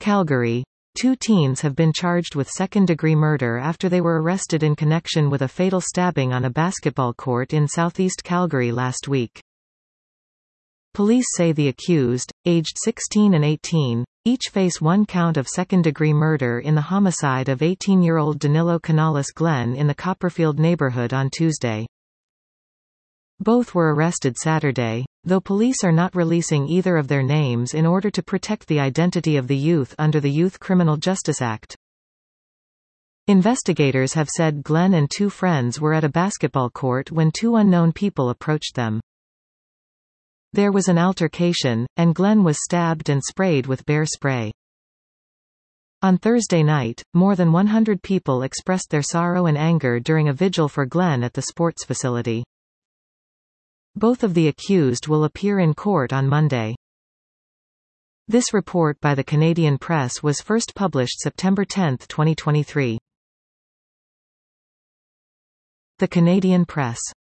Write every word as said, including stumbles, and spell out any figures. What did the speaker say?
Calgary. Two teens have been charged with second-degree murder after they were arrested in connection with a fatal stabbing on a basketball court in southeast Calgary last week. Police say the accused, aged sixteen and eighteen, each face one count of second-degree murder in the homicide of eighteen-year-old Danilo Canales Glenn in the Copperfield neighborhood on Tuesday. Both were arrested Saturday, though police are not releasing either of their names in order to protect the identity of the youth under the Youth Criminal Justice Act. Investigators have said Glenn and two friends were at a basketball court when two unknown people approached them. There was an altercation, and Glenn was stabbed and sprayed with bear spray. On Thursday night, more than one hundred people expressed their sorrow and anger during a vigil for Glenn at the sports facility. Both of the accused will appear in court on Monday. This report by the Canadian Press was first published September tenth, twenty twenty-three. The Canadian Press.